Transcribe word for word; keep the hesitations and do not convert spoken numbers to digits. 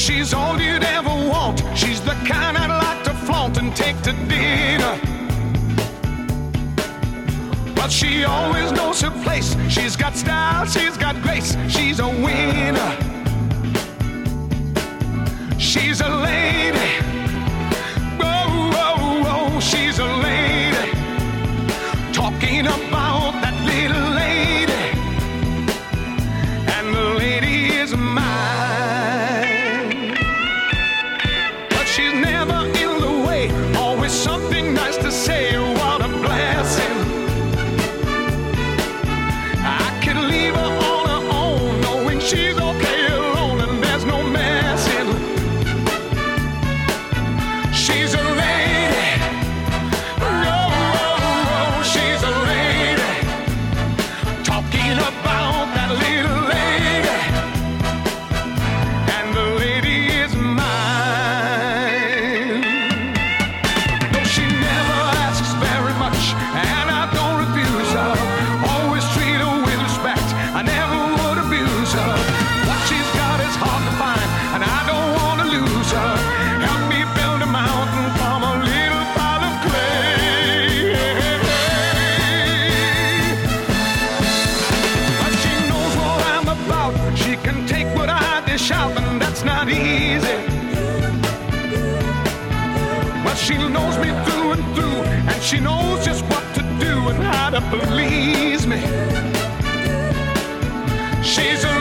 She's all you'd ever want. She's the kind I'd like to flaunt and take to dinner. But she always knows her place. She's got style, she's got grace. She's a winner. She's a lady. Oh, oh, oh, she's a lady. Talking about that little lady. And the lady is mine. But she's never in the way. Always something nice to say. What a blessing. I could leave her on her own, knowing she's okay alone and there's no messing. She's a lady. Oh, oh, oh, she's a lady. Talking about that little lady. And the lady is mine. Though she never asks very much, and I don't refuse her. Always treat her with respect. I never would abuse her. What she's got is hard to find, and I don't want to lose her. Help me build a mountain from a little pile of clay. But she knows what I'm about. She can take what I dish out, and that's not easy. But she knows me through and through, and she knows just what to do and how to please me. She's a